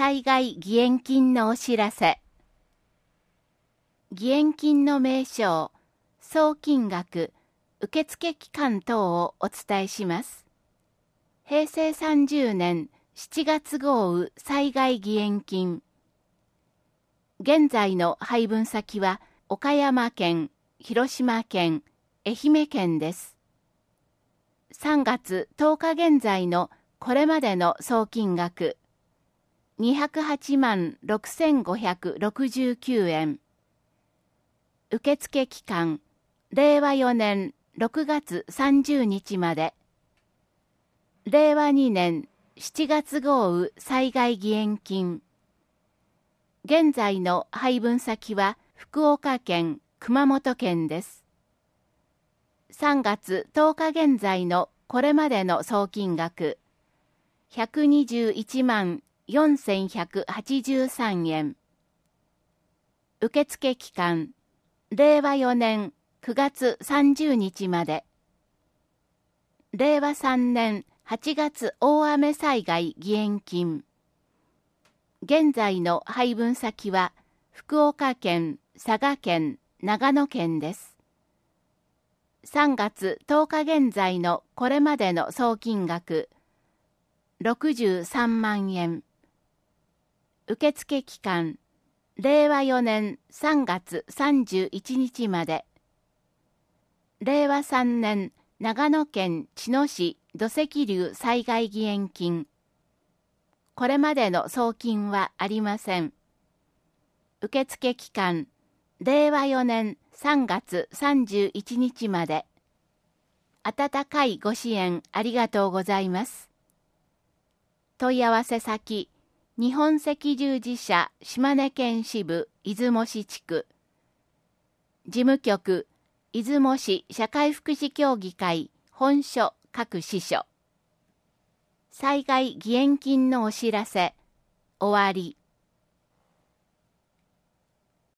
災害義援金のお知らせ。義援金の名称、総金額、受付期間等をお伝えします。平成30年7月豪雨災害義援金。現在の配分先は岡山県、広島県、愛媛県です。3月10日現在のこれまでの総金額、208万6569円。受付期間、令和4年6月30日まで。令和2年7月豪雨災害義援金。現在の配分先は福岡県、熊本県です。3月10日現在のこれまでの総金額、121万4183円。受付期間、令和4年9月30日まで。令和3年8月大雨災害義援金。現在の配分先は福岡県、佐賀県、長野県です。3月10日現在のこれまでの総金額、63万円。受付期間、令和4年3月31日まで。令和3年長野県茅野市土石流災害義援金。これまでの送金はありません。受付期間、令和4年3月31日まで。温かいご支援ありがとうございます。問い合わせ先、日本赤十字社島根県支部出雲市地区。事務局、出雲市社会福祉協議会本所各支所。災害義援金のお知らせ、終わり。